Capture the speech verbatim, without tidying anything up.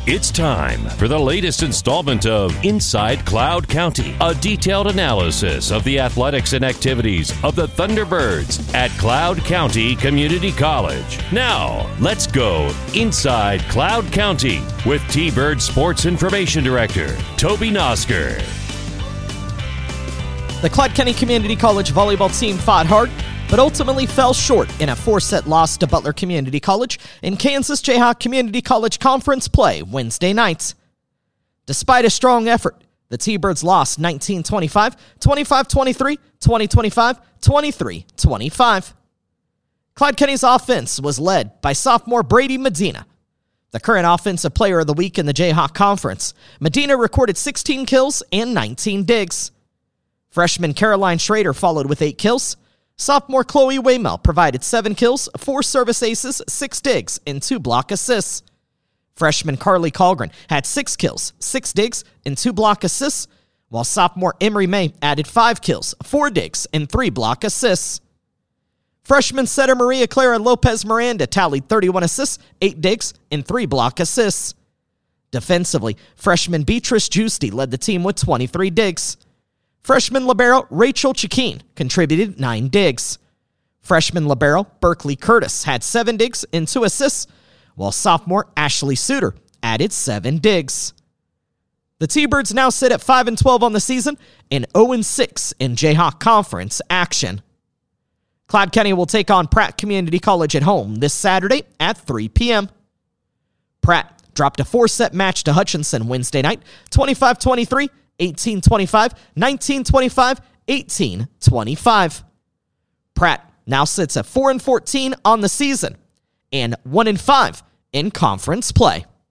It's time for the latest installment of Inside Cloud County, a detailed analysis of the athletics and activities of the Thunderbirds at Cloud County Community College. Now, let's go Inside Cloud County with T-Bird Sports Information Director, Toby Nosker. The Cloud County Community College volleyball team fought hard, but ultimately fell short in a four-set loss to Butler Community College in Kansas Jayhawk Community College Conference play Wednesday night. Despite a strong effort, the T-Birds lost nineteen twenty-five, twenty-five twenty-three, twenty twenty-five, twenty-three twenty-five. Cloud County's offense was led by sophomore Brady Medina. The current Offensive Player of the Week in the Jayhawk Conference, Medina recorded sixteen kills and nineteen digs. Freshman Caroline Schrader followed with eight kills. Sophomore Chloe Waymel provided seven kills, four service aces, six digs, and two block assists. Freshman Carly Colgren had six kills, six digs, and two block assists, while sophomore Emery May added five kills, four digs, and three block assists. Freshman setter Maria Clara Lopez Miranda tallied thirty-one assists, eight digs, and three block assists. Defensively, freshman Beatrice Giusti led the team with twenty-three digs. Freshman libero Rachel Chikeen contributed nine digs. Freshman libero Berkeley Curtis had seven digs and two assists, while sophomore Ashley Suter added seven digs. The T-Birds now sit at five and twelve on the season and oh and six in Jayhawk Conference action. Cloud County will take on Pratt Community College at home this Saturday at three p.m. Pratt dropped a four-set match to Hutchinson Wednesday night, twenty-five twenty-three, eighteen twenty-five, nineteen twenty-five, eighteen twenty-five. Pratt now sits at four and fourteen on the season and one and five in conference play.